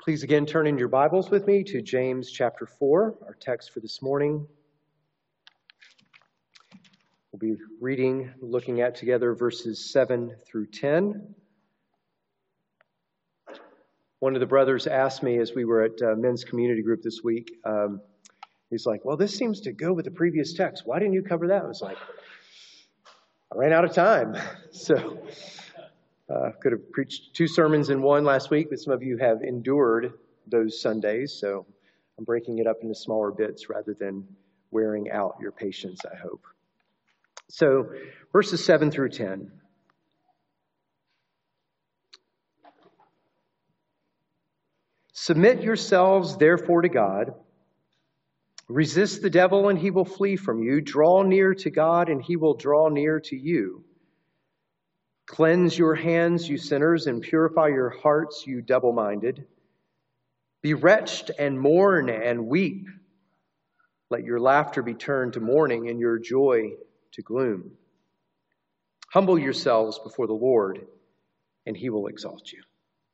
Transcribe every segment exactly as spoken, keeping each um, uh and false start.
Please again turn in your Bibles with me to James chapter four, our text for this morning. We'll be reading, looking at together verses seven through ten. One of the brothers asked me as we were at uh, men's community group this week, um, he's like, well, this seems to go with the previous text. Why didn't you cover that? I was like, I ran out of time. So uh, could have preached two sermons in one last week, but some of you have endured those Sundays. So I'm breaking it up into smaller bits rather than wearing out your patience, I hope. So verses seven through ten. Submit yourselves, therefore, to God. Resist the devil, and he will flee from you. Draw near to God, and he will draw near to you. Cleanse your hands, you sinners, and purify your hearts, you double-minded. Be wretched and mourn and weep. Let your laughter be turned to mourning, and your joy to gloom. Humble yourselves before the Lord, and he will exalt you.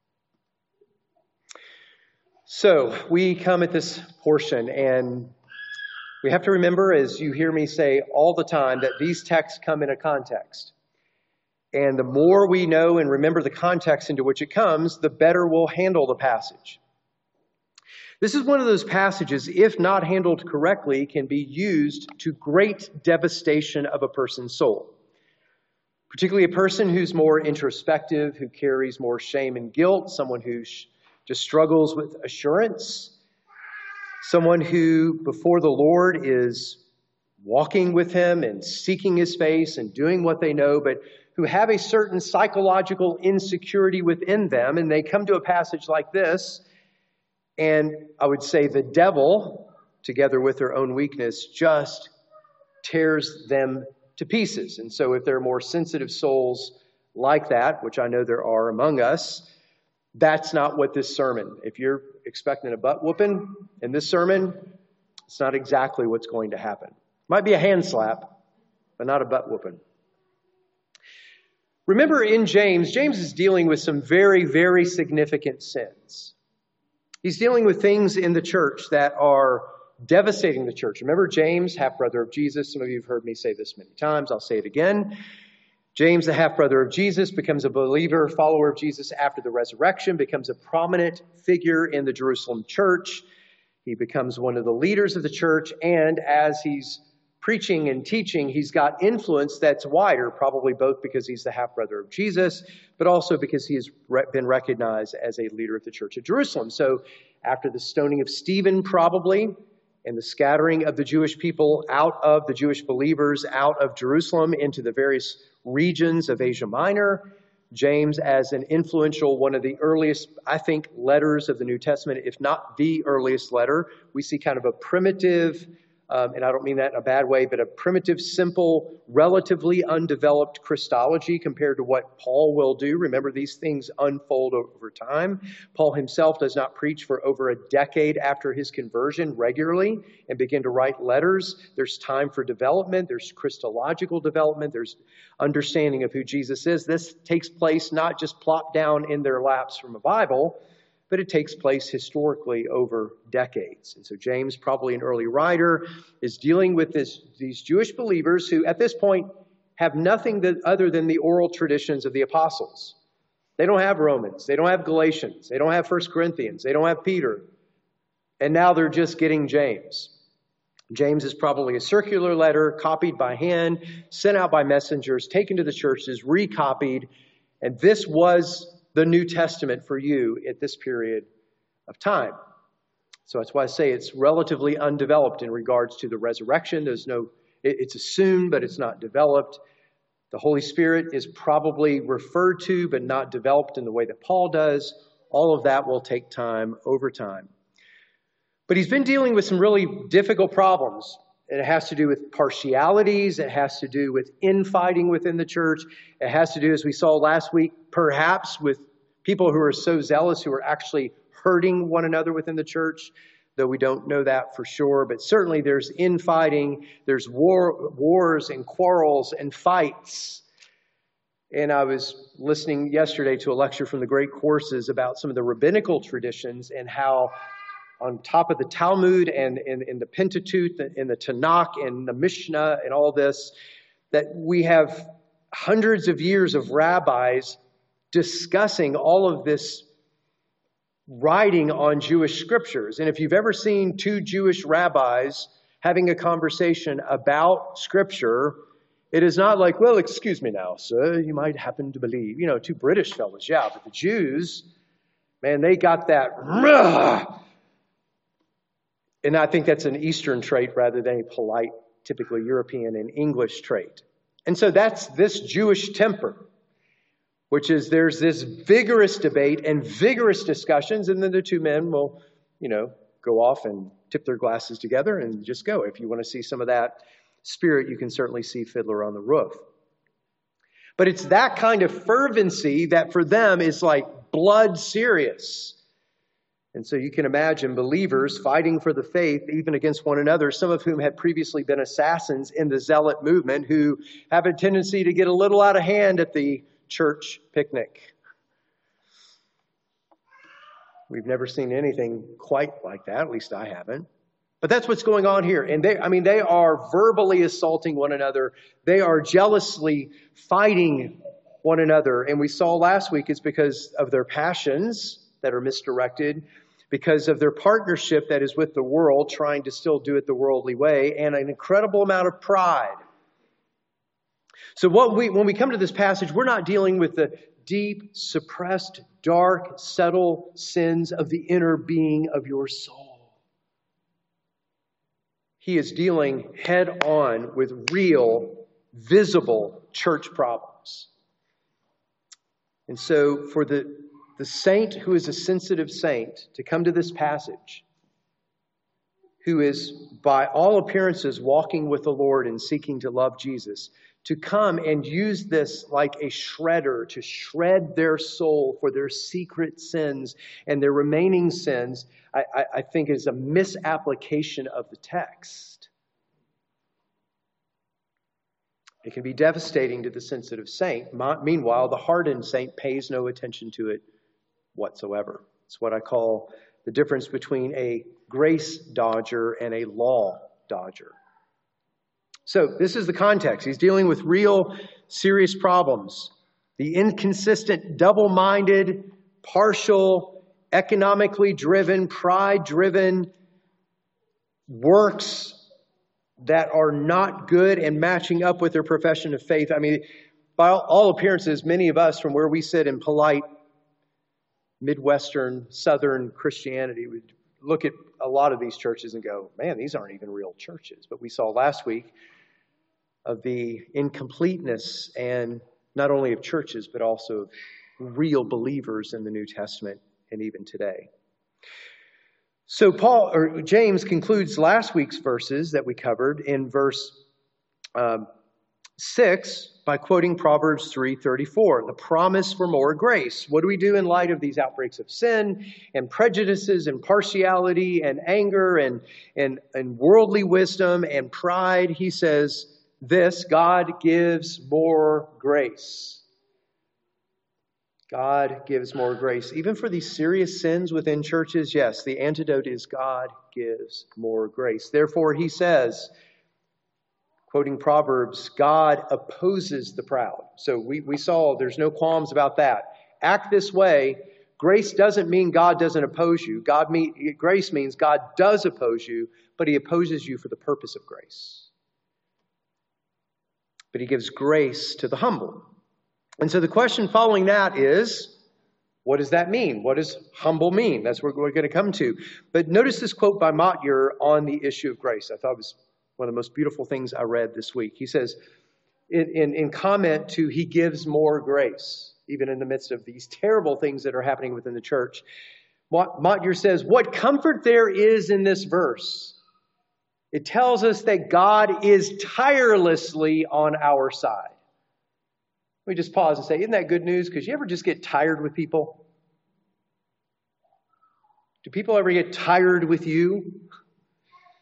So we come at this portion, and we have to remember, as you hear me say all the time, that these texts come in a context. And the more we know and remember the context into which it comes, the better we'll handle the passage. This is one of those passages, if not handled correctly, can be used to great devastation of a person's soul. Particularly a person who's more introspective, who carries more shame and guilt, someone who just struggles with assurance, someone who before the Lord is walking with him and seeking his face and doing what they know, but who have a certain psychological insecurity within them, and they come to a passage like this, and I would say the devil, together with their own weakness, just tears them to pieces. And so if there are more sensitive souls like that, which I know there are among us, that's not what this sermon, if you're expecting a butt whooping in this sermon, it's not exactly what's going to happen. Might be a hand slap, but not a butt whooping. Remember in James, James is dealing with some very, very significant sins. He's dealing with things in the church that are devastating the church. Remember James, half-brother of Jesus. Some of you have heard me say this many times. I'll say it again. James, the half-brother of Jesus, becomes a believer, follower of Jesus after the resurrection, becomes a prominent figure in the Jerusalem church. He becomes one of the leaders of the church, and as he's preaching and teaching, he's got influence that's wider, probably both because he's the half-brother of Jesus, but also because he has been recognized as a leader of the church of Jerusalem. So after the stoning of Stephen, probably, and the scattering of the Jewish people out of the Jewish believers out of Jerusalem into the various regions of Asia Minor, James, as an influential, one of the earliest, I think, letters of the New Testament, if not the earliest letter, we see kind of a primitive, um, and I don't mean that in a bad way, but a primitive, simple, relatively undeveloped Christology compared to what Paul will do. Remember, these things unfold over time. Paul himself does not preach for over a decade after his conversion regularly and begin to write letters. There's time for development. There's Christological development. There's understanding of who Jesus is. This takes place not just plopped down in their laps from a Bible, but it takes place historically over decades. And so James, probably an early writer, is dealing with this, these Jewish believers who at this point have nothing that, other than the oral traditions of the apostles. They don't have Romans. They don't have Galatians. They don't have First Corinthians. They don't have Peter. And now they're just getting James. James is probably a circular letter, copied by hand, sent out by messengers, taken to the churches, recopied. And this was the New Testament for you at this period of time. So that's why I say it's relatively undeveloped in regards to the resurrection. There's no, it's assumed, but it's not developed. The Holy Spirit is probably referred to, but not developed in the way that Paul does. All of that will take time over time. But he's been dealing with some really difficult problems. It has to do with partialities. It has to do with infighting within the church. It has to do, as we saw last week, perhaps with people who are so zealous who are actually hurting one another within the church, though we don't know that for sure. But certainly there's infighting, there's war, wars and quarrels and fights. And I was listening yesterday to a lecture from the Great Courses about some of the rabbinical traditions and how on top of the Talmud and in the Pentateuch and the Tanakh and the Mishnah and all this, that we have hundreds of years of rabbis discussing all of this writing on Jewish scriptures. And if you've ever seen two Jewish rabbis having a conversation about scripture, it is not like, well, excuse me now, sir, you might happen to believe. You know, two British fellows, yeah, but the Jews, man, they got that. And I think that's an Eastern trait rather than a polite, typically European and English trait. And so that's this Jewish temper, which is there's this vigorous debate and vigorous discussions, and then the two men will, you know, go off and tip their glasses together and just go. If you want to see some of that spirit, you can certainly see Fiddler on the Roof. But it's that kind of fervency that for them is like blood serious. And so you can imagine believers fighting for the faith, even against one another, some of whom had previously been assassins in the Zealot movement, who have a tendency to get a little out of hand at the church picnic. We've never seen anything quite like that, at least I haven't. But that's what's going on here. And they, I mean, they are verbally assaulting one another. They are jealously fighting one another. And we saw last week it's because of their passions that are misdirected, because of their partnership that is with the world, trying to still do it the worldly way, and an incredible amount of pride. So what we, when we come to this passage, we're not dealing with the deep, suppressed, dark, subtle sins of the inner being of your soul. He is dealing head on with real, visible church problems. And so for the, the saint who is a sensitive saint to come to this passage, who is by all appearances walking with the Lord and seeking to love Jesus, to come and use this like a shredder to shred their soul for their secret sins and their remaining sins, I, I, I think is a misapplication of the text. It can be devastating to the sensitive saint. Meanwhile, the hardened saint pays no attention to it whatsoever. It's what I call the difference between a grace dodger and a law dodger. So this is the context. He's dealing with real serious problems. The inconsistent, double-minded, partial, economically driven, pride-driven works that are not good and matching up with their profession of faith. I mean, by all appearances, many of us from where we sit in polite Midwestern, Southern Christianity would look at a lot of these churches and go, man, these aren't even real churches. But we saw last week of the incompleteness and not only of churches, but also of real believers in the New Testament and even today. So Paul or James concludes last week's verses that we covered in verse um, six by quoting Proverbs three thirty-four, the promise for more grace. What do we do in light of these outbreaks of sin and prejudices and partiality and anger and, and, and worldly wisdom and pride? He says this: God gives more grace. God gives more grace. Even for these serious sins within churches, yes, the antidote is God gives more grace. Therefore, he says, quoting Proverbs, God opposes the proud. So we, we saw there's no qualms about that. Act this way. Grace doesn't mean God doesn't oppose you. God mean, grace means God does oppose you, but he opposes you for the purpose of grace. But he gives grace to the humble. And so the question following that is, what does that mean? What does humble mean? That's what we're going to come to. But notice this quote by Motyer on the issue of grace. I thought it was one of the most beautiful things I read this week. He says, in, in, in comment to he gives more grace, even in the midst of these terrible things that are happening within the church. Motyer says, what comfort there is in this verse. It tells us that God is tirelessly on our side. Let me just pause and say, isn't that good news? Because you ever just get tired with people? Do people ever get tired with you?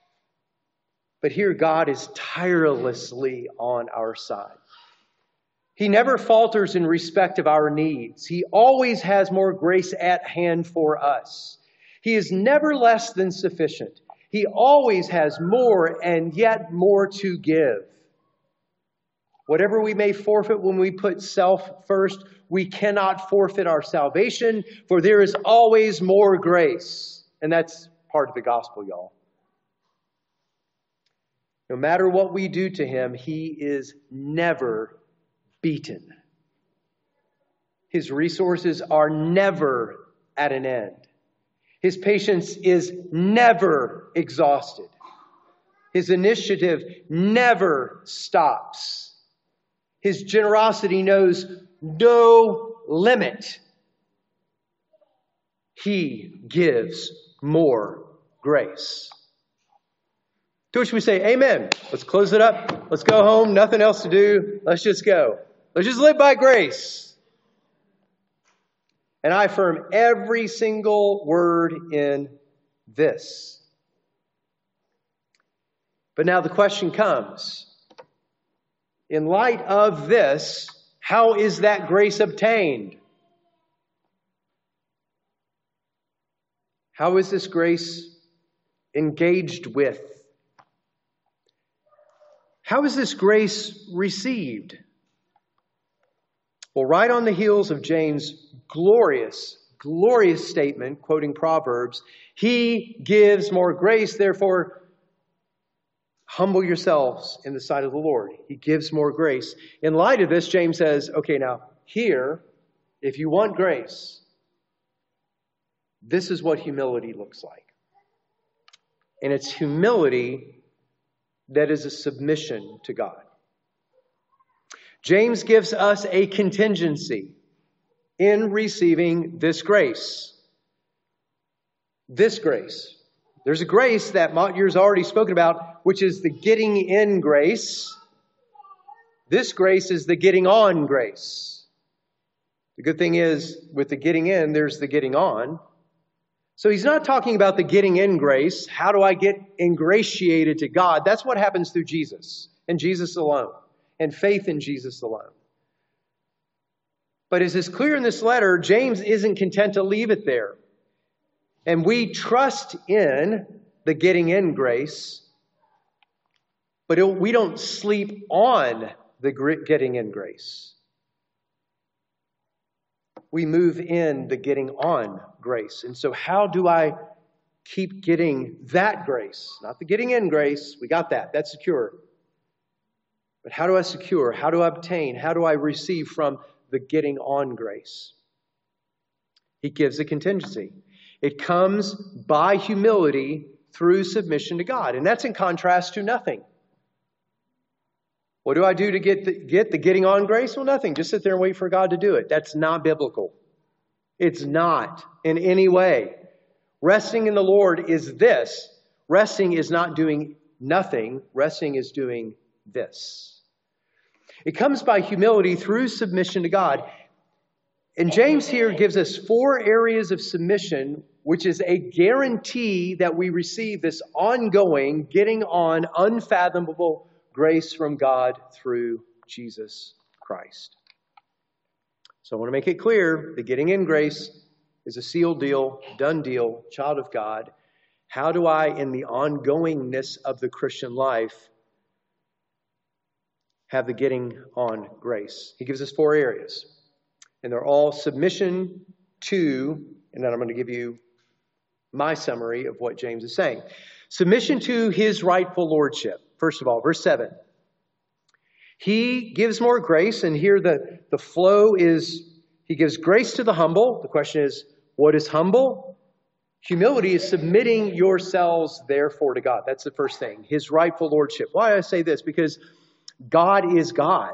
But here God is tirelessly on our side. He never falters in respect of our needs. He always has more grace at hand for us. He is never less than sufficient. He always has more and yet more to give. Whatever we may forfeit when we put self first, we cannot forfeit our salvation, for there is always more grace. And that's part of the gospel, y'all. No matter what we do to him, he is never beaten. His resources are never at an end. His patience is never exhausted. His initiative never stops. His generosity knows no limit. He gives more grace. To which we say, amen. Let's close it up. Let's go home. Nothing else to do. Let's just go. Let's just live by grace. And I affirm every single word in this. But now the question comes, in light of this, how is that grace obtained? How is this grace engaged with? How is this grace received? Well, right on the heels of James' glorious, glorious statement, quoting Proverbs, he gives more grace, therefore humble yourselves in the sight of the Lord. He gives more grace. In light of this, James says, okay, now here, if you want grace, this is what humility looks like. And it's humility that is a submission to God. James gives us a contingency in receiving this grace. This grace. There's a grace that Montier's already spoken about, which is the getting in grace. This grace is the getting on grace. The good thing is, with the getting in, there's the getting on. So he's not talking about the getting in grace. How do I get ingratiated to God? That's what happens through Jesus and Jesus alone, and faith in Jesus alone. But as is clear in this letter, James isn't content to leave it there. And we trust in the getting in grace, but it, we don't sleep on the getting in grace. We move in the getting on grace. And so how do I keep getting that grace? Not the getting in grace. We got that. That's secure. But how do I secure? How do I obtain? How do I receive from the getting on grace? He gives a contingency. It comes by humility through submission to God. And that's in contrast to nothing. What do I do to get the, get the getting on grace? Well, nothing. Just sit there and wait for God to do it. That's not biblical. It's not in any way. Resting in the Lord is this. Resting is not doing nothing. Resting is doing this. It comes by humility through submission to God. And James here gives us four areas of submission, which is a guarantee that we receive this ongoing, getting on, unfathomable grace from God through Jesus Christ. So I want to make it clear, the getting in grace is a sealed deal, done deal, child of God. How do I, in the ongoingness of the Christian life, have the getting on grace? He gives us four areas. And they're all submission to, and then I'm going to give you my summary of what James is saying. Submission to his rightful lordship. First of all, verse seven. He gives more grace, and here the, the flow is, he gives grace to the humble. The question is, what is humble? Humility is submitting yourselves, therefore, to God. That's the first thing. His rightful lordship. Why do I say this? Because God is God.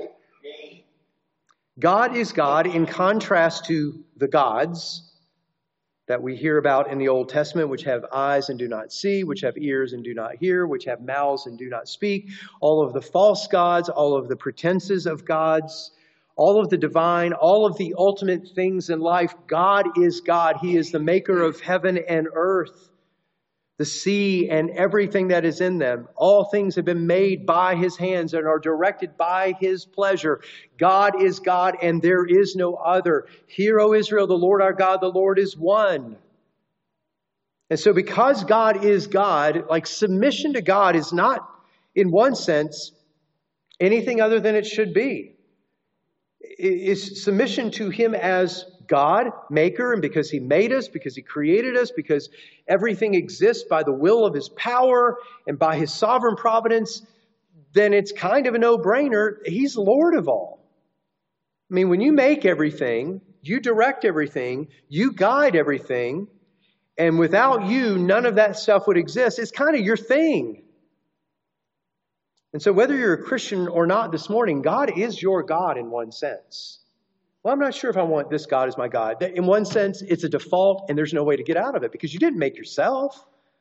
God is God in contrast to the gods that we hear about in the Old Testament, which have eyes and do not see, which have ears and do not hear, which have mouths and do not speak. All of the false gods, all of the pretenses of gods, all of the divine, all of the ultimate things in life. God is God. He is the maker of heaven and earth. the sea and everything that is in them. All things have been made by his hands and are directed by his pleasure. God is God and there is no other. Hear, O Israel, the Lord our God, the Lord is one. And so because God is God, like submission to God is not, in one sense, anything other than it should be. It's submission to him as God, maker, and because he made us, because he created us, because everything exists by the will of his power and by his sovereign providence, then it's kind of a no-brainer. He's Lord of all. I mean, when you make everything, you direct everything, you guide everything, and without you, none of that stuff would exist. It's kind of your thing. And so whether you're a Christian or not this morning, God is your God in one sense. Well, I'm not sure if I want this God as my God. In one sense, it's a default and there's no way to get out of it because you didn't make yourself.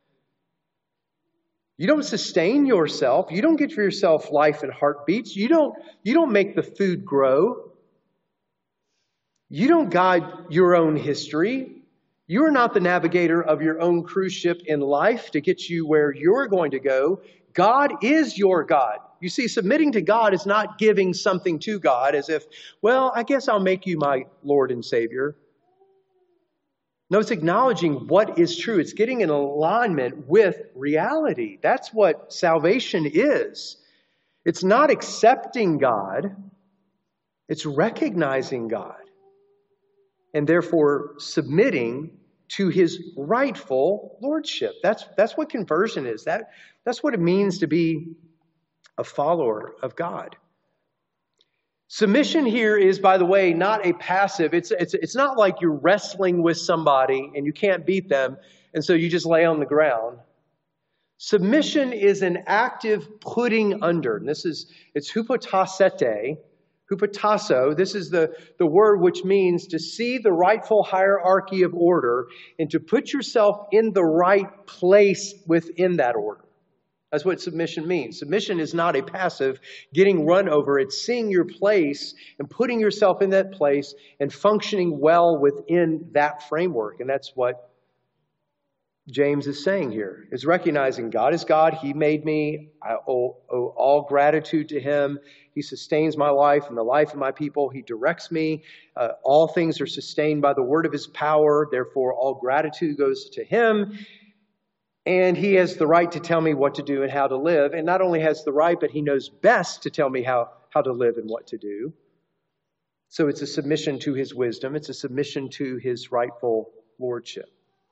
You don't sustain yourself. You don't give yourself life and heartbeats. You don't, you don't make the food grow. You don't guide your own history. You are not the navigator of your own cruise ship in life to get you where you're going to go. God is your God. You see, submitting to God is not giving something to God as if, well, I guess I'll make you my Lord and Savior. No, it's acknowledging what is true. It's getting in alignment with reality. That's what salvation is. It's not accepting God. It's recognizing God. And therefore submitting to his rightful lordship. That's, that's what conversion is. That, that's what it means to be a follower of God. Submission here is, by the way, not a passive. It's, it's, it's not like you're wrestling with somebody and you can't beat them, and so you just lay on the ground. Submission is an active putting under. And this is, it's hupotasete, hupotasso. This is the, the word which means to see the rightful hierarchy of order and to put yourself in the right place within that order. That's what submission means. Submission is not a passive getting run over. It's seeing your place and putting yourself in that place and functioning well within that framework. And that's what James is saying here, is recognizing God is God. He made me. I owe, owe all gratitude to him. He sustains my life and the life of my people. He directs me. Uh, all things are sustained by the word of his power. Therefore, all gratitude goes to him. And he has the right to tell me what to do and how to live. And not only has the right, but he knows best to tell me how, how to live and what to do. So it's a submission to his wisdom. It's a submission to his rightful lordship.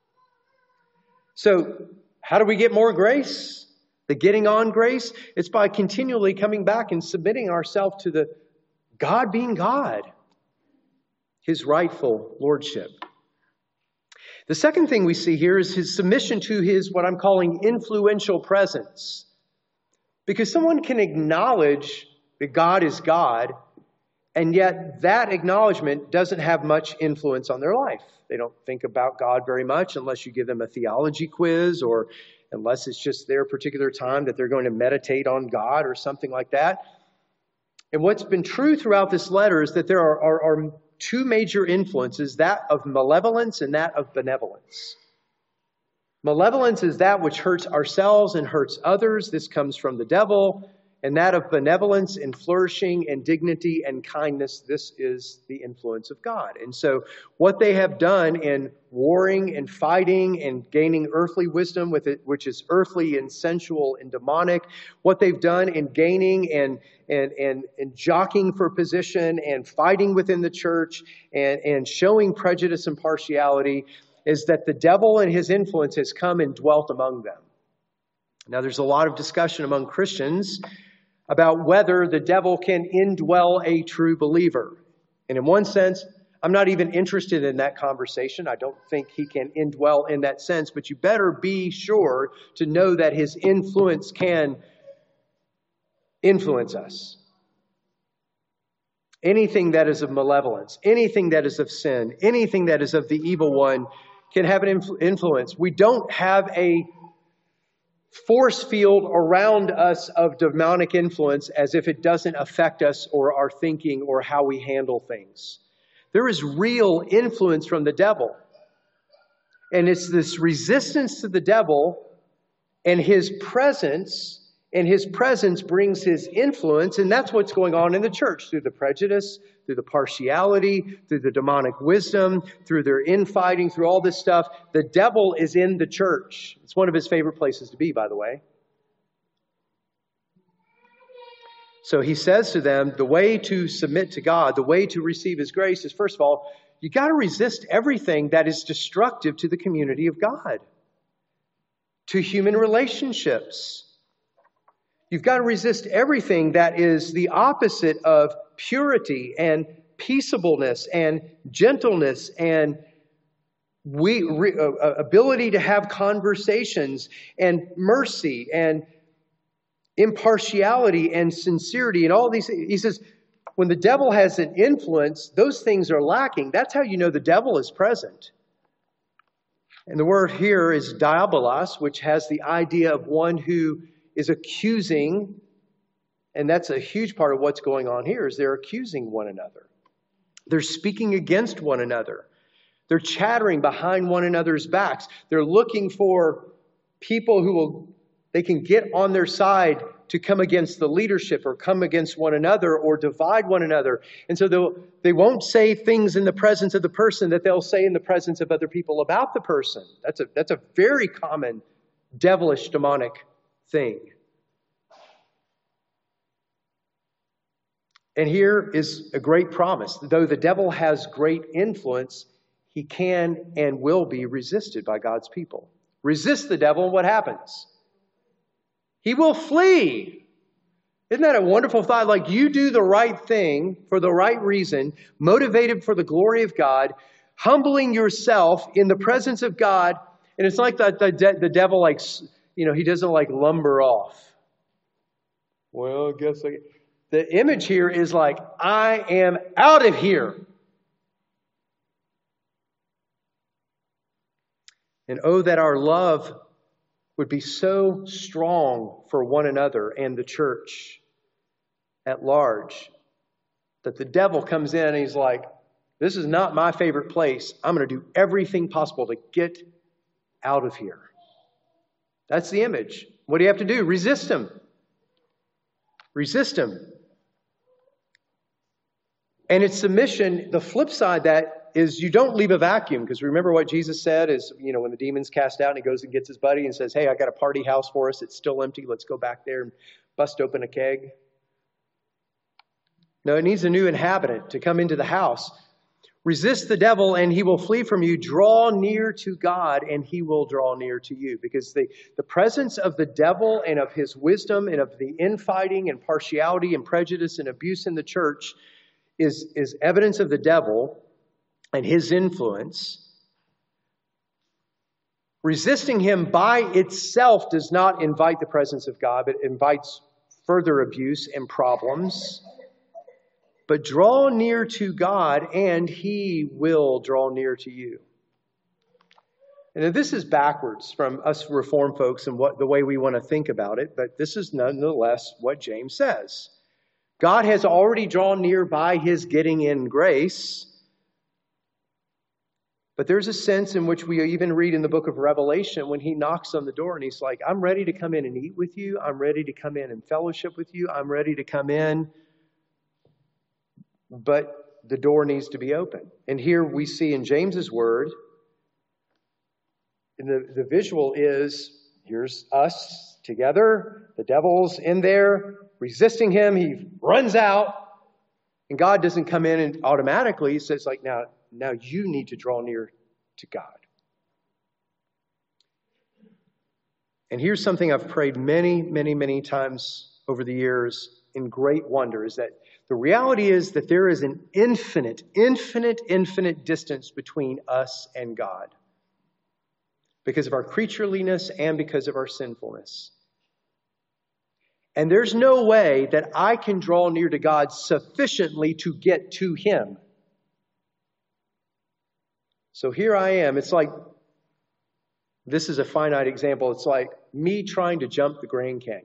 So how do we get more grace? The getting on grace? It's by continually coming back and submitting ourselves to the God being God, his rightful lordship. The second thing we see here is his submission to his, what I'm calling, influential presence. Because someone can acknowledge that God is God, and yet that acknowledgement doesn't have much influence on their life. They don't think about God very much unless you give them a theology quiz, or unless it's just their particular time that they're going to meditate on God or something like that. And what's been true throughout this letter is that there are, are, are two major influences, that of malevolence and that of benevolence. Malevolence is that which hurts ourselves and hurts others. This comes from the devil. And that of benevolence and flourishing and dignity and kindness, this is the influence of God. And so what they have done in warring and fighting and gaining earthly wisdom, with it, which is earthly and sensual and demonic, what they've done in gaining and, and, and, and jockeying for position and fighting within the church and, and showing prejudice and partiality, is that the devil and his influence has come and dwelt among them. Now, there's a lot of discussion among Christians about whether the devil can indwell a true believer. And in one sense, I'm not even interested in that conversation. I don't think he can indwell in that sense, but you better be sure to know that his influence can influence us. Anything that is of malevolence, anything that is of sin, anything that is of the evil one can have an influ- influence. We don't have a force field around us of demonic influence as if it doesn't affect us or our thinking or how we handle things. There is real influence from the devil. And it's this resistance to the devil And his presence, and his presence brings his influence, and that's what's going on in the church through the prejudice, through the partiality, through the demonic wisdom, through their infighting, through all this stuff. The devil is in the church. It's one of his favorite places to be, by the way. So he says to them, the way to submit to God, the way to receive his grace is, first of all, you got to resist everything that is destructive to the community of God, to human relationships. You've got to resist everything that is the opposite of purity and peaceableness and gentleness and we, re, uh, ability to have conversations and mercy and impartiality and sincerity and all these things. He says, when the devil has an influence, those things are lacking. That's how you know the devil is present. And the word here is diabolos, which has the idea of one who is accusing. And that's a huge part of what's going on here, is they're accusing one another. They're speaking against one another. They're chattering behind one another's backs. They're looking for people who will, they can get on their side to come against the leadership or come against one another or divide one another. And so they'll, they won't say things in the presence of the person that they'll say in the presence of other people about the person. That's a, that's a very common devilish demonic thing. And here is a great promise. Though the devil has great influence, he can and will be resisted by God's people. Resist the devil, and what happens? He will flee. Isn't that a wonderful thought? Like, you do the right thing for the right reason, motivated for the glory of God, humbling yourself in the presence of God. And it's like the, the, the devil, like, you know, he doesn't like lumber off. Well, I guess I... The image here is like, I am out of here. And oh, that our love would be so strong for one another and the church at large, that the devil comes in and he's like, this is not my favorite place. I'm going to do everything possible to get out of here. That's the image. What do you have to do? Resist him. Resist him. And it's submission. The flip side that is you don't leave a vacuum, because remember what Jesus said is, you know, when the demon's cast out and he goes and gets his buddy and says, hey, I got a party house for us. It's still empty. Let's go back there and bust open a keg. No, it needs a new inhabitant to come into the house. Resist the devil and he will flee from you. Draw near to God and he will draw near to you. Because the, the presence of the devil and of his wisdom and of the infighting and partiality and prejudice and abuse in the church is, is evidence of the devil and his influence. Resisting him by itself does not invite the presence of God, but invites further abuse and problems. But draw near to God, and he will draw near to you. And this is backwards from us Reformed folks and what the way we want to think about it, but this is nonetheless what James says. God has already drawn near by his getting in grace. But there's a sense in which we even read in the book of Revelation when he knocks on the door and he's like, I'm ready to come in and eat with you. I'm ready to come in and fellowship with you. I'm ready to come in. But the door needs to be open. And here we see in James's word, and the, the visual is, here's us together, the devil's in there, resisting him, he runs out, and God doesn't come in and automatically says, like, now, now you need to draw near to God. And here's something I've prayed many, many, many times over the years in great wonder, is that the reality is that there is an infinite, infinite, infinite distance between us and God because of our creatureliness and because of our sinfulness. And there's no way that I can draw near to God sufficiently to get to him. So here I am. It's like, this is a finite example. It's like me trying to jump the Grand Canyon.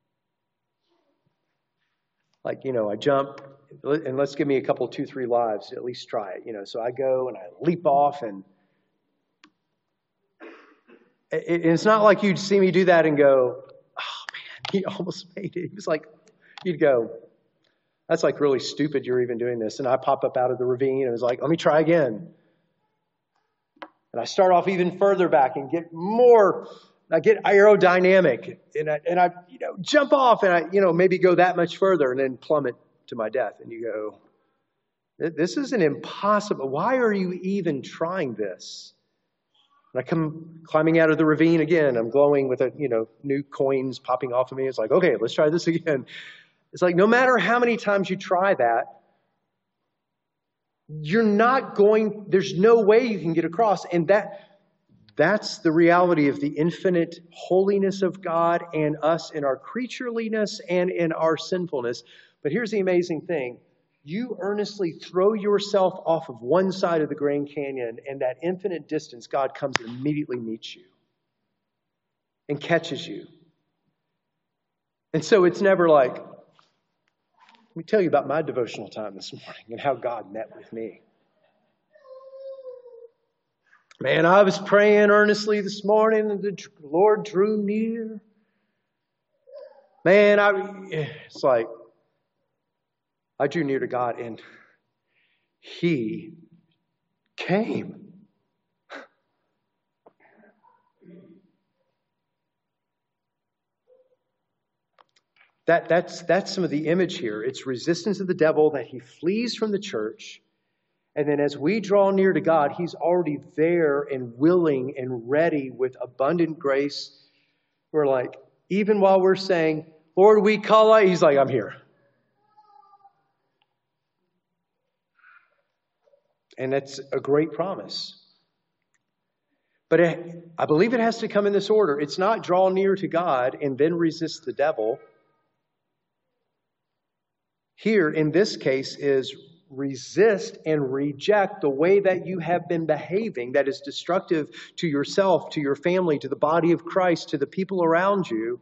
Like, you know, I jump, and let's give me a couple, two, three lives to at least try it. You know, so I go and I leap off, and It's not like you'd see me do that and go, oh man, he almost made it. He was like, you'd go, that's like really stupid you're even doing this. And I pop up out of the ravine and it was like, let me try again. And I start off even further back and get more, I get aerodynamic and I, and I you know, jump off and I, you know, maybe go that much further and then plummet to my death. And you go, this is an impossible, why are you even trying this? And I come climbing out of the ravine again. I'm glowing with, a, you know, new coins popping off of me. It's like, okay, let's try this again. It's like, no matter how many times you try that, you're not going, there's no way you can get across. And that that's the reality of the infinite holiness of God and us in our creatureliness and in our sinfulness. But here's the amazing thing. You earnestly throw yourself off of one side of the Grand Canyon, and that infinite distance, God comes and immediately meets you and catches you. And so it's never like, let me tell you about my devotional time this morning and how God met with me. Man, I was praying earnestly this morning and the Lord drew near. Man, I it's like, I drew near to God and He came. That, that's, that's some of the image here. It's resistance of the devil, that he flees from the church. And then as we draw near to God, He's already there and willing and ready with abundant grace. We're like, even while we're saying, Lord, we call out, He's like, I'm here. And that's a great promise. But it, I believe it has to come in this order. It's not draw near to God and then resist the devil. Here, in this case, is resist and reject the way that you have been behaving that is destructive to yourself, to your family, to the body of Christ, to the people around you.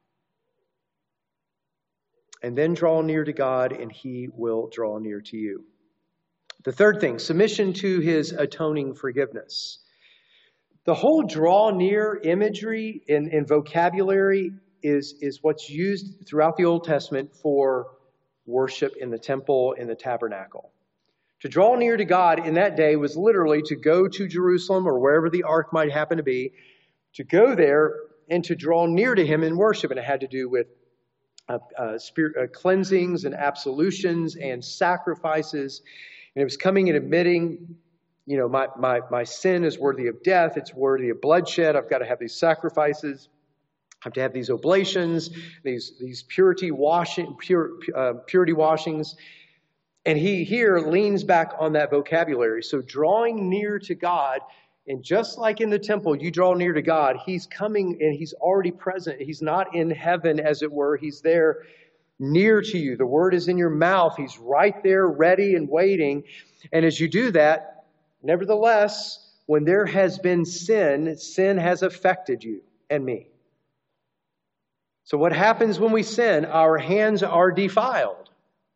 And then draw near to God and He will draw near to you. The third thing, submission to His atoning forgiveness. The whole draw near imagery in, in vocabulary is, is what's used throughout the Old Testament for worship in the temple, in the tabernacle. To draw near to God in that day was literally to go to Jerusalem or wherever the ark might happen to be, to go there and to draw near to Him in worship. And it had to do with uh, uh, spirit, uh, cleansings and absolutions and sacrifices. And it was coming and admitting, you know, my, my, my sin is worthy of death. It's worthy of bloodshed. I've got to have these sacrifices. I have to have these oblations, these, these purity washing, pure, uh, purity washings. And he here leans back on that vocabulary. So drawing near to God, and just like in the temple, you draw near to God, He's coming and He's already present. He's not in heaven, as it were. He's there near to you. The word is in your mouth. He's right there, ready and waiting. And as you do that, nevertheless, when there has been sin, sin has affected you and me. So what happens when we sin? Our hands are defiled.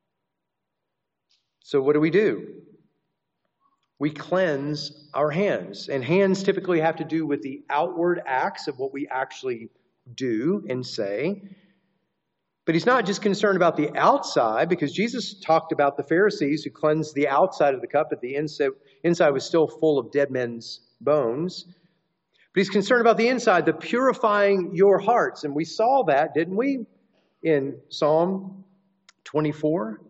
So what do we do? We cleanse our hands. And hands typically have to do with the outward acts of what we actually do and say. But He's not just concerned about the outside, because Jesus talked about the Pharisees who cleansed the outside of the cup, but the inside, inside was still full of dead men's bones. But He's concerned about the inside, the purifying your hearts. And we saw that, didn't we, in Psalm twenty-four?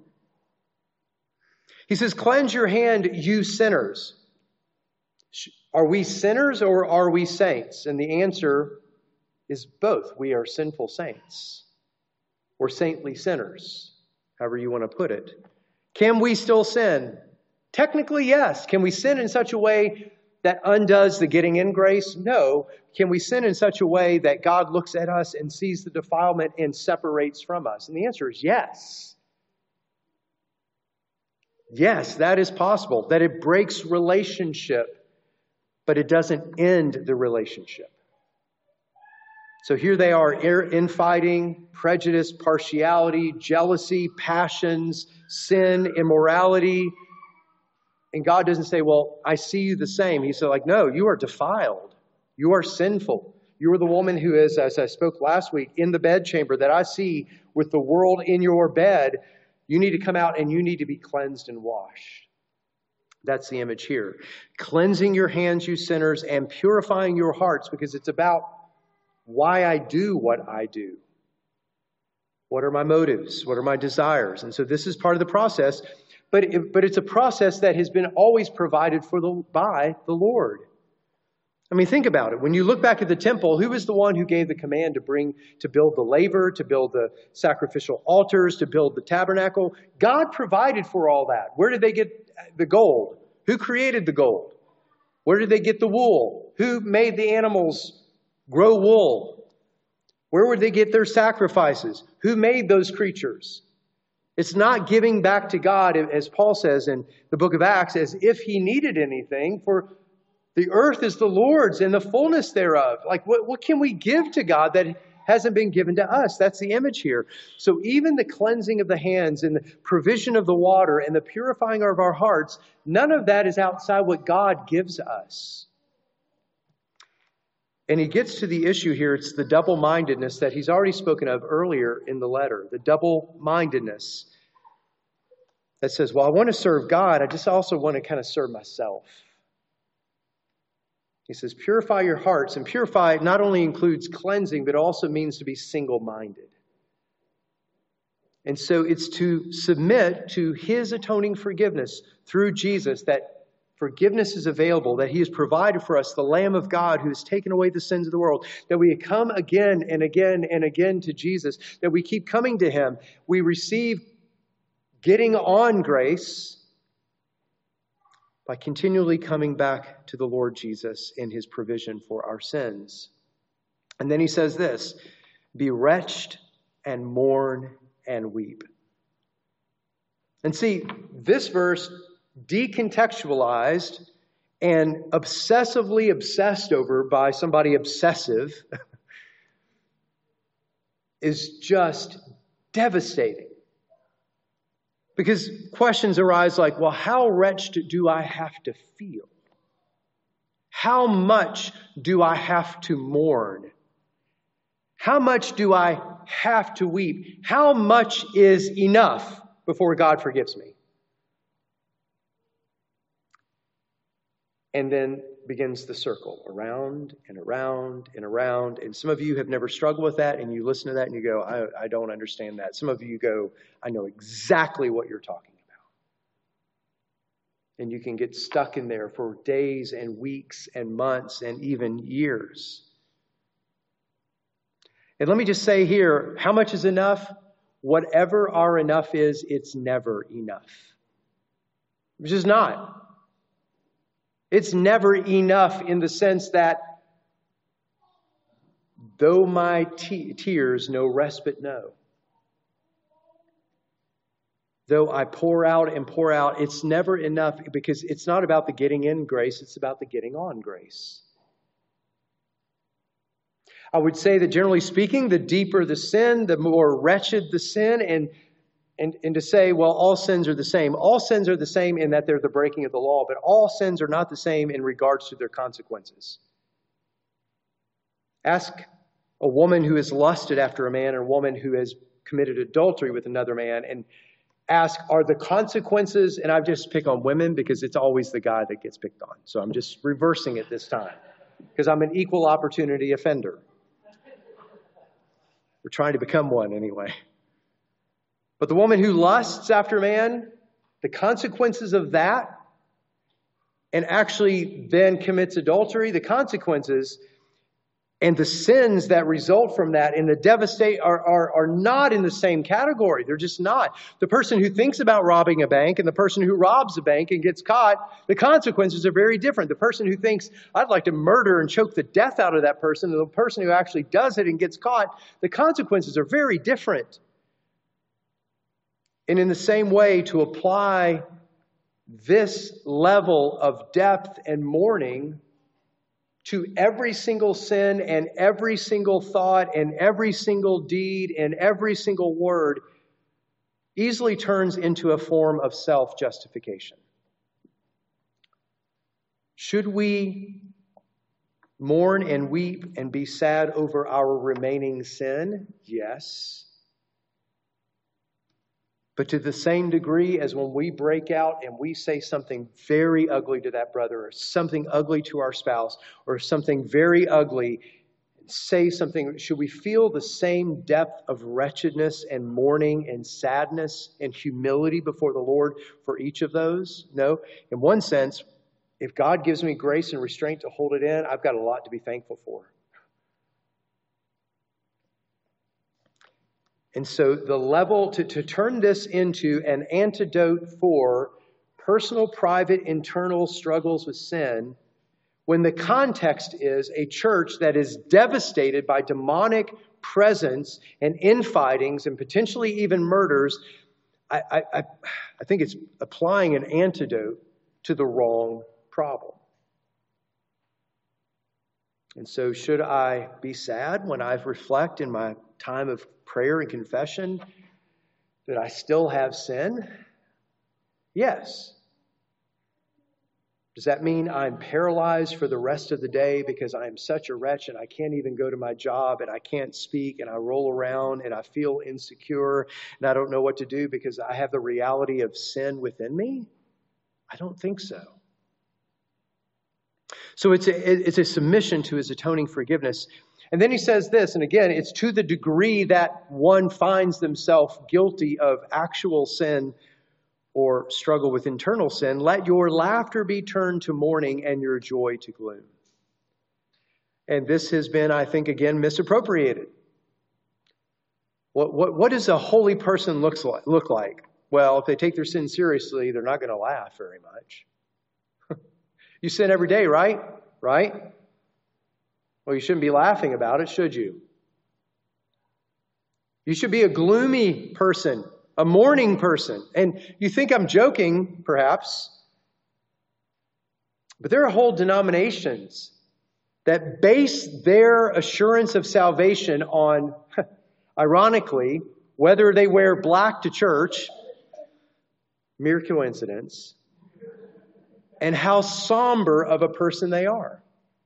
He says, cleanse your hand, you sinners. Are we sinners or are we saints? And the answer is both. We are sinful saints. Or saintly sinners, however you want to put it. Can we still sin? Technically, yes. Can we sin in such a way that undoes the getting in grace? No. Can we sin in such a way that God looks at us and sees the defilement and separates from us? And the answer is yes. Yes, that is possible. That it breaks relationship, but it doesn't end the relationship. So here they are, infighting, prejudice, partiality, jealousy, passions, sin, immorality. And God doesn't say, well, I see you the same. He said, like, no, you are defiled. You are sinful. You are the woman who is, as I spoke last week, in the bedchamber that I see with the world in your bed. You need to come out and you need to be cleansed and washed. That's the image here. Cleansing your hands, you sinners, and purifying your hearts, because it's about why I do what I do. What are my motives? What are my desires? And so this is part of the process, but it, but it's a process that has been always provided for the by the Lord. I mean, think about it. When you look back at the temple, who was the one who gave the command to bring, to build the laver, to build the sacrificial altars, to build the tabernacle? God provided for all that. Where did they get the gold? Who created the gold? Where did they get the wool? Who made the animals grow wool? Where would they get their sacrifices? Who made those creatures? It's not giving back to God, as Paul says in the book of Acts, as if he needed anything, for the earth is the Lord's and the fullness thereof. Like, what, what can we give to God that hasn't been given to us? That's the image here. So even the cleansing of the hands and the provision of the water and the purifying of our hearts, none of that is outside what God gives us. And he gets to the issue here. It's the double-mindedness that he's already spoken of earlier in the letter. The double-mindedness that says, well, I want to serve God. I just also want to kind of serve myself. He says, purify your hearts. And purify not only includes cleansing, but also means to be single-minded. And so it's to submit to his atoning forgiveness through Jesus, that forgiveness is available, that he has provided for us, the Lamb of God who has taken away the sins of the world, that we come again and again and again to Jesus, that we keep coming to him. We receive getting on grace by continually coming back to the Lord Jesus in his provision for our sins. And then he says this, be wretched and mourn and weep. And see, this verse decontextualized and obsessively obsessed over by somebody obsessive is just devastating. Because questions arise like, well, how wretched do I have to feel? How much do I have to mourn? How much do I have to weep? How much is enough before God forgives me? And then begins the circle, around and around and around. And some of you have never struggled with that, and you listen to that and you go, I, I don't understand that. Some of you go, I know exactly what you're talking about. And you can get stuck in there for days and weeks and months and even years. And let me just say here, how much is enough? Whatever our enough is, it's never enough. Which is not. It's never enough in the sense that though my te- tears no respite know, though I pour out and pour out, it's never enough, because it's not about the getting in grace, it's about the getting on grace. I would say that generally speaking, the deeper the sin, the more wretched the sin, and And, and to say, well, all sins are the same. All sins are the same in that they're the breaking of the law, but all sins are not the same in regards to their consequences. Ask a woman who has lusted after a man, or a woman who has committed adultery with another man, and ask, are the consequences, and I just pick on women because it's always the guy that gets picked on. So I'm just reversing it this time because I'm an equal opportunity offender. We're trying to become one anyway. But the woman who lusts after man, the consequences of that, and actually then commits adultery, the consequences and the sins that result from that and the devastate are, are, are not in the same category. They're just not. The person who thinks about robbing a bank and the person who robs a bank and gets caught, the consequences are very different. The person who thinks, I'd like to murder and choke the death out of that person, and the person who actually does it and gets caught, the consequences are very different. And in the same way, to apply this level of depth and mourning to every single sin and every single thought and every single deed and every single word easily turns into a form of self-justification. Should we Mourn and weep and be sad over our remaining sin? Yes. But to the same degree as when we break out and we say something very ugly to that brother, or something ugly to our spouse, or something very ugly, say something, should we feel the same depth of wretchedness and mourning and sadness and humility before the Lord for each of those? No. In one sense, if God gives me grace and restraint to hold it in, I've got a lot to be thankful for. And so the level to, to turn this into an antidote for personal, private, internal struggles with sin, when the context is a church that is devastated by demonic presence and infightings and potentially even murders, I, I, I, I think it's applying an antidote to the wrong problem. And so should I be sad when I reflect in my time of prayer and confession that I still have sin? Yes. Does that mean I'm paralyzed for the rest of the day because I am such a wretch and I can't even go to my job and I can't speak and I roll around and I feel insecure and I don't know what to do because I have the reality of sin within me? I don't think so. So it's a, it's a submission to his atoning forgiveness. And then he says this, and again, it's to the degree that one finds themselves guilty of actual sin or struggle with internal sin, let your laughter be turned to mourning and your joy to gloom. And this has been, I think, again, misappropriated. What, what, what does a holy person looks like, look like? Well, if they take their sin seriously, they're not going to laugh very much. You sin every day, right? Right? Well, you shouldn't be laughing about it, should you? You should be a gloomy person, a mourning person. And you think I'm joking, perhaps. But there are whole denominations that base their assurance of salvation on, ironically, whether they wear black to church, mere coincidence, and how somber of a person they are.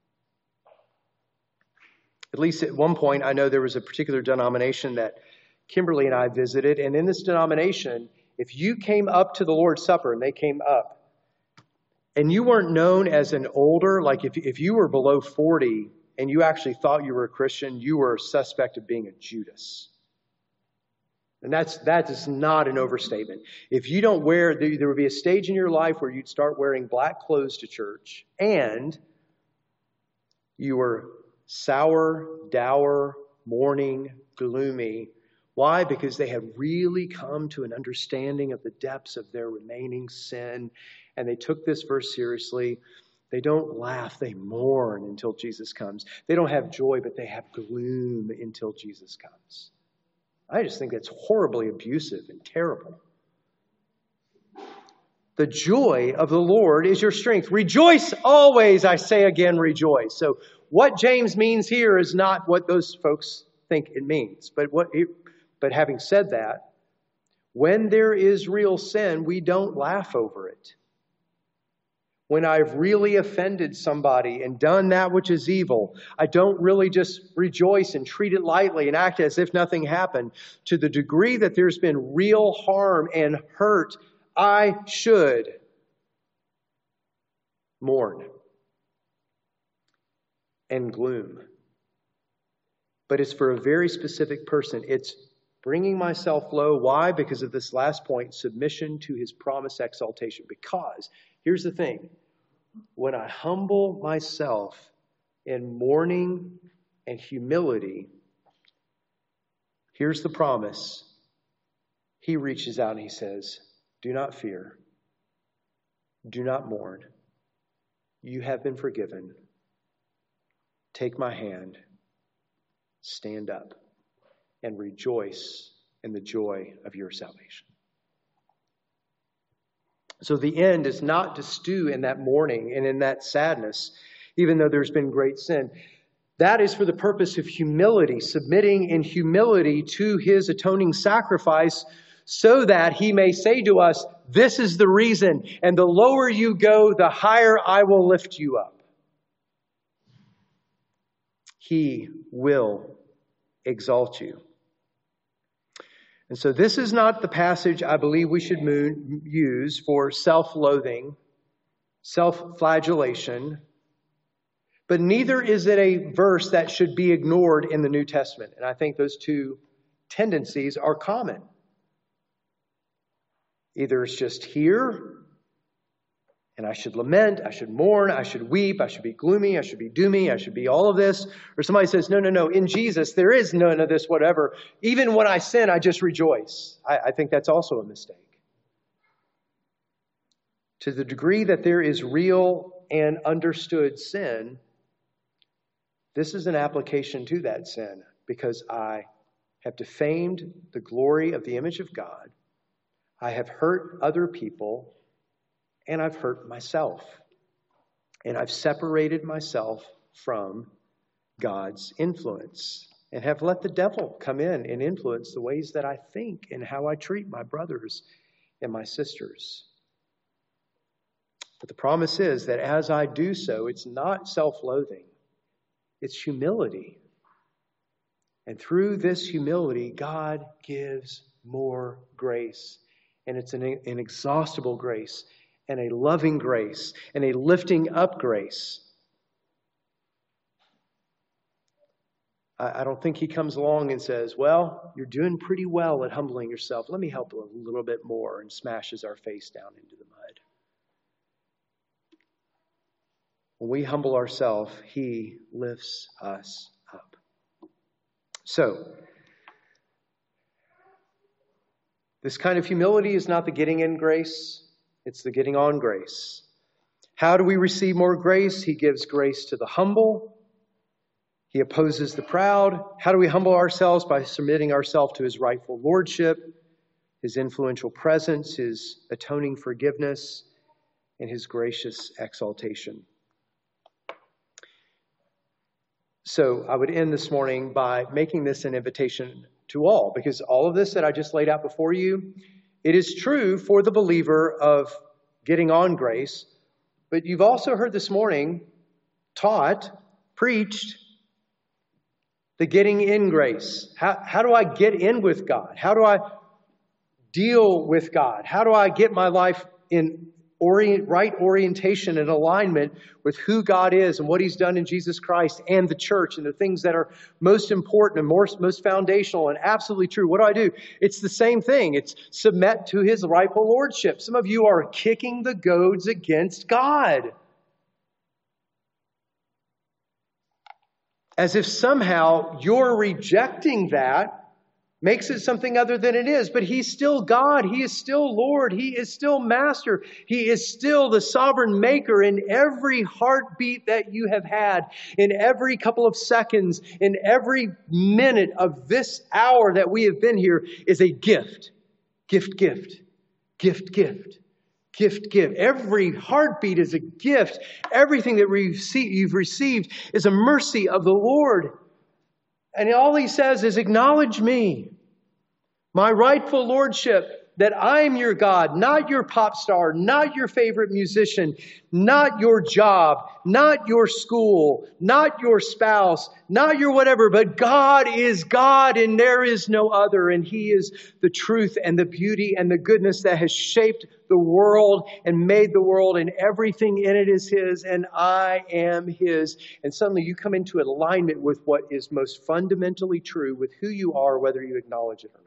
At least at one point, I know there was a particular denomination that Kimberly and I visited. And in this denomination, if you came up to the Lord's Supper, and they came up, and you weren't known as an older, like if, if you were below forty and you actually thought you were a Christian, you were a suspect of being a Judas. And that's that is not an overstatement. If you don't wear, there would be a stage in your life where you'd start wearing black clothes to church, and you were sour, dour, mourning, gloomy. Why? Because they had really come to an understanding of the depths of their remaining sin, and they took this verse seriously. They don't laugh, they mourn until Jesus comes. They don't have joy, but they have gloom until Jesus comes. I just think that's horribly abusive and terrible. The joy of the Lord is your strength. Rejoice always, I say again, rejoice. So what James means here is not what those folks think it means. But what, it, but having said that, when there is real sin, we don't laugh over it. When I've really offended somebody and done that which is evil, I don't really just rejoice and treat it lightly and act as if nothing happened. To the degree that there's been real harm and hurt, I should mourn and gloom. But it's for a very specific person. It's bringing myself low. Why? Because of this last point, submission to his promised exaltation. Because, here's the thing, when I humble myself in mourning and humility, here's the promise. He reaches out and he says, do not fear. Do not mourn. You have been forgiven. Take my hand. Stand up and rejoice in the joy of your salvation. So the end is not to stew in that mourning and in that sadness, even though there's been great sin. That is for the purpose of humility, submitting in humility to his atoning sacrifice, so that he may say to us, this is the reason, and the lower you go, the higher I will lift you up. He will exalt you. And so this is not the passage I believe we should use for self-loathing, self-flagellation, but neither is it a verse that should be ignored in the New Testament. And I think those two tendencies are common. Either it's just here, and I should lament, I should mourn, I should weep, I should be gloomy, I should be doomy, I should be all of this. Or somebody says, no, no, no, in Jesus, there is none of this, whatever. Even when I sin, I just rejoice. I, I think that's also a mistake. To the degree that there is real and understood sin, this is an application to that sin, because I have defamed the glory of the image of God. I have hurt other people, and I've hurt myself. And I've separated myself from God's influence and have let the devil come in and influence the ways that I think and how I treat my brothers and my sisters. But the promise is that as I do so, it's not self-loathing. It's humility. And through this humility, God gives more grace. And it's an inexhaustible grace, and a loving grace, and a lifting up grace. I don't think he comes along and says, well, you're doing pretty well at humbling yourself. Let me help a little bit more, and smashes our face down into the mud. When we humble ourselves, he lifts us up. So, this kind of humility is not the getting in grace, it's the getting on grace. How do we receive more grace? He gives grace to the humble. He opposes the proud. How do we humble ourselves? By submitting ourselves to his rightful lordship, his influential presence, his atoning forgiveness, and his gracious exaltation. So I would end this morning by making this an invitation to all, because all of this that I just laid out before you, it is true for the believer of getting on grace, but you've also heard this morning taught, preached, the getting in grace. How, how do I get in with God? How do I deal with God? How do I get my life in orient, right orientation and alignment with who God is and what he's done in Jesus Christ and the church and the things that are most important and most, most foundational and absolutely true? What do I do? It's the same thing. It's submit to his rightful lordship. Some of you are kicking the goads against God, as if somehow you're rejecting that makes it something other than it is. But he's still God. He is still Lord. He is still Master. He is still the sovereign maker. In every heartbeat that you have had, in every couple of seconds, in every minute of this hour that we have been here is a gift. Gift, gift. Gift, gift. Gift, gift. Every heartbeat is a gift. Everything that you've received is a mercy of the Lord. And all he says is, acknowledge me, my rightful lordship, that I am your God, not your pop star, not your favorite musician, not your job, not your school, not your spouse, not your whatever, but God is God and there is no other. And he is the truth and the beauty and the goodness that has shaped the world and made the world, and everything in it is his, and I am his. And suddenly you come into alignment with what is most fundamentally true with who you are, whether you acknowledge it or not.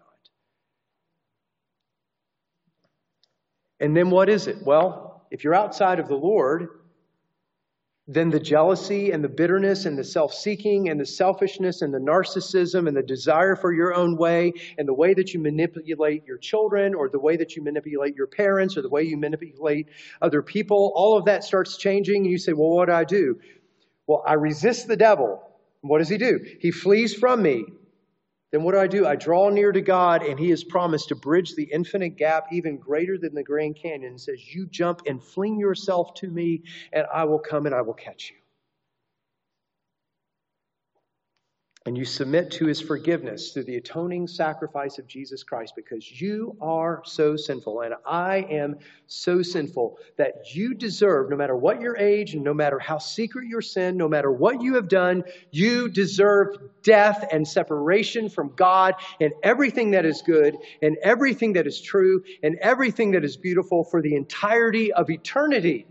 And then what is it? Well, if you're outside of the Lord, then the jealousy and the bitterness and the self-seeking and the selfishness and the narcissism and the desire for your own way and the way that you manipulate your children or the way that you manipulate your parents or the way you manipulate other people, all of that starts changing. And you say, well, what do I do? Well, I resist the devil. What does he do? He flees from me. Then what do I do? I draw near to God, and he has promised to bridge the infinite gap even greater than the Grand Canyon, and says, you jump and fling yourself to me, and I will come and I will catch you. And you submit to his forgiveness through the atoning sacrifice of Jesus Christ, because you are so sinful and I am so sinful that you deserve, no matter what your age and no matter how secret your sin, no matter what you have done, you deserve death and separation from God and everything that is good and everything that is true and everything that is beautiful for the entirety of eternity.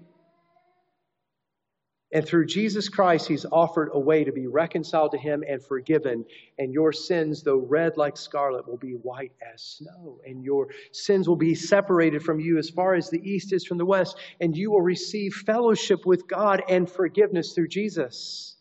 And through Jesus Christ, he's offered a way to be reconciled to him and forgiven. And your sins, though red like scarlet, will be white as snow. And your sins will be separated from you as far as the east is from the west. And you will receive fellowship with God and forgiveness through Jesus.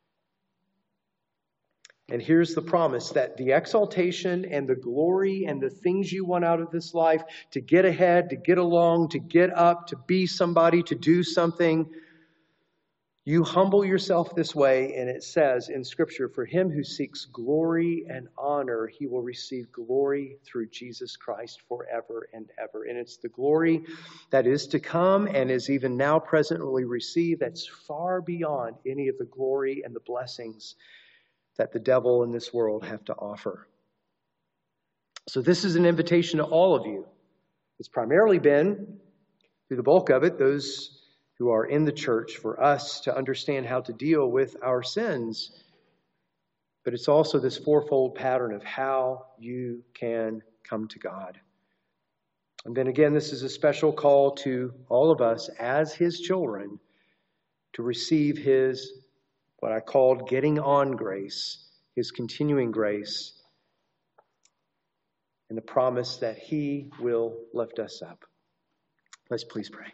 And here's the promise that the exaltation and the glory and the things you want out of this life, to get ahead, to get along, to get up, to be somebody, to do something, you humble yourself this way, and it says in Scripture, for him who seeks glory and honor, he will receive glory through Jesus Christ forever and ever. And it's the glory that is to come and is even now presently received that's far beyond any of the glory and the blessings that the devil and this world have to offer. So this is an invitation to all of you. It's primarily been, through the bulk of it, those who are in the church, for us to understand how to deal with our sins. But it's also this fourfold pattern of how you can come to God. And then again, this is a special call to all of us as his children to receive his, what I called getting on grace, his continuing grace, and the promise that he will lift us up. Let's please pray.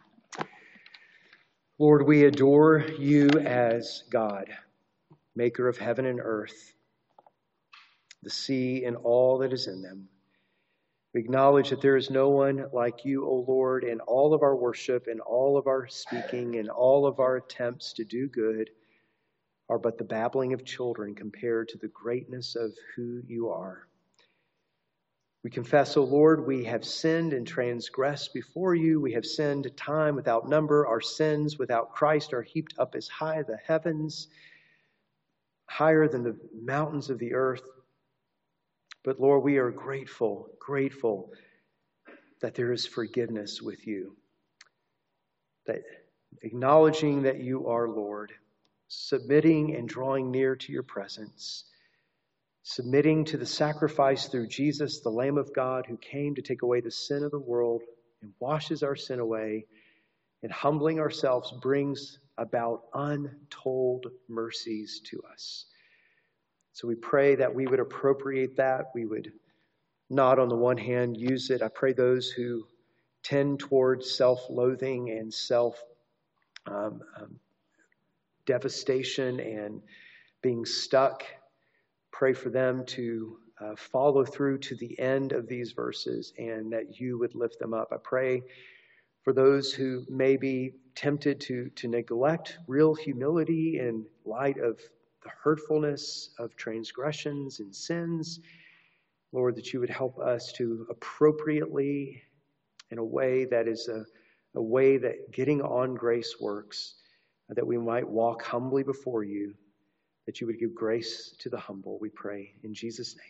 Lord, we adore you as God, maker of heaven and earth, the sea and all that is in them. We acknowledge that there is no one like you, O Lord, in all of our worship and all of our speaking and all of our attempts to do good are but the babbling of children compared to the greatness of who you are. We confess, O Lord, we have sinned and transgressed before you. We have sinned time without number. Our sins without Christ are heaped up as high as the heavens, higher than the mountains of the earth. But Lord, we are grateful, grateful that there is forgiveness with you. That acknowledging that you are Lord, submitting and drawing near to your presence, submitting to the sacrifice through Jesus, the Lamb of God, who came to take away the sin of the world and washes our sin away, and humbling ourselves brings about untold mercies to us. So we pray that we would appropriate that. We would not, on the one hand, use it. I pray those who tend towards self-loathing and self um, um, devastation and being stuck, pray for them to uh, follow through to the end of these verses and that you would lift them up. I pray for those who may be tempted to, to neglect real humility in light of the hurtfulness of transgressions and sins. Lord, that you would help us to appropriately, in a way that is a, a way that getting on grace works, that we might walk humbly before you, that you would give grace to the humble, we pray in Jesus' name.